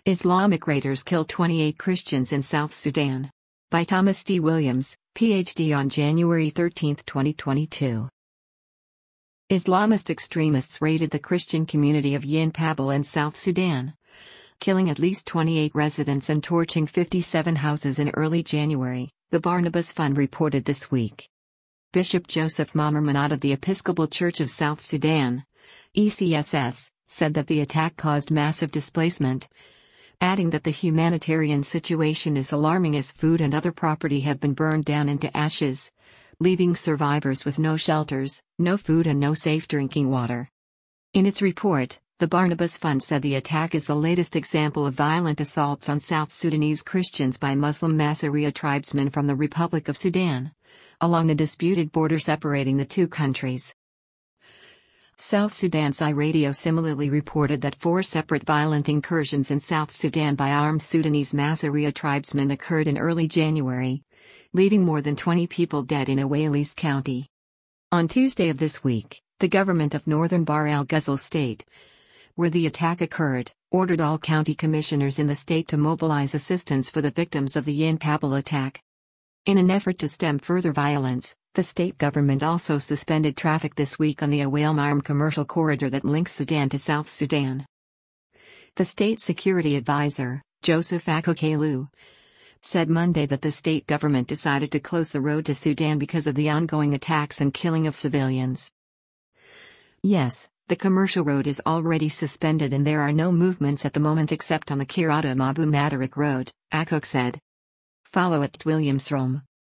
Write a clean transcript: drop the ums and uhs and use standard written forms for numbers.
Islamic raiders kill 28 Christians in South Sudan. By Thomas D. Williams, Ph.D. on January 13, 2022. Islamist extremists raided the Christian community of Yin Pabal in South Sudan, killing at least 28 residents and torching 57 houses in early January, the Barnabas Fund reported this week. Bishop Joseph Mamermanat of the Episcopal Church of South Sudan, ECSS, said that the attack caused massive displacement, adding that the humanitarian situation is alarming as food and other property have been burned down into ashes, leaving survivors with no shelters, no food and no safe drinking water. In its report, the Barnabas Fund said the attack is the latest example of violent assaults on South Sudanese Christians by Muslim Masuriya tribesmen from the Republic of Sudan, along the disputed border separating the two countries. South Sudan's iRadio similarly reported that 4 separate violent incursions in South Sudan by armed Sudanese Masuriya tribesmen occurred in early January, leaving more than 20 people dead in Awalis County. On Tuesday of this week, the government of northern Bahr el-Ghazal state, where the attack occurred, ordered all county commissioners in the state to mobilize assistance for the victims of the Yin Pabal attack. In an effort to stem further violence, the state government also suspended traffic this week on the Awal-Marm commercial corridor that links Sudan to South Sudan. The state security advisor, Joseph Akokelu, said Monday that the state government decided to close the road to Sudan because of the ongoing attacks and killing of civilians. Yes, the commercial road is already suspended and there are no movements at the moment except on the Kiratum Abu Madarik road, Akok said. Follow at Williamsrom.